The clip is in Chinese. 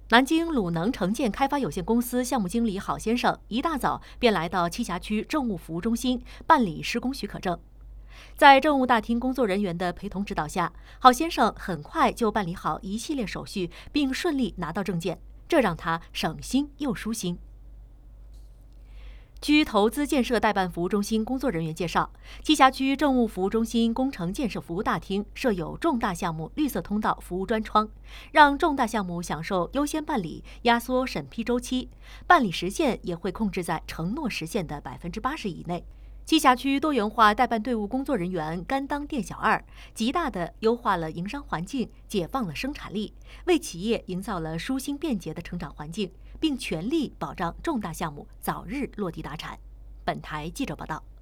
南京鲁能城建开发有限公司项目经理郝先生一大早便来到栖霞区政务服务中心办理施工许可证。在政务大厅工作人员的陪同指导下，郝先生很快就办理好一系列手续，并顺利拿到证件，这让他省心又舒心。区投资建设代办服务中心工作人员介绍，栖霞区政务服务中心工程建设服务大厅设有重大项目绿色通道服务专窗，让重大项目享受优先办理，压缩审批周期，办理时限也会控制在承诺时限的80%以内。栖霞区多元化代办队伍工作人员甘当店小二，极大地优化了营商环境，解放了生产力，为企业营造了舒心便捷的成长环境，并全力保障重大项目早日落地达产。本台记者报道。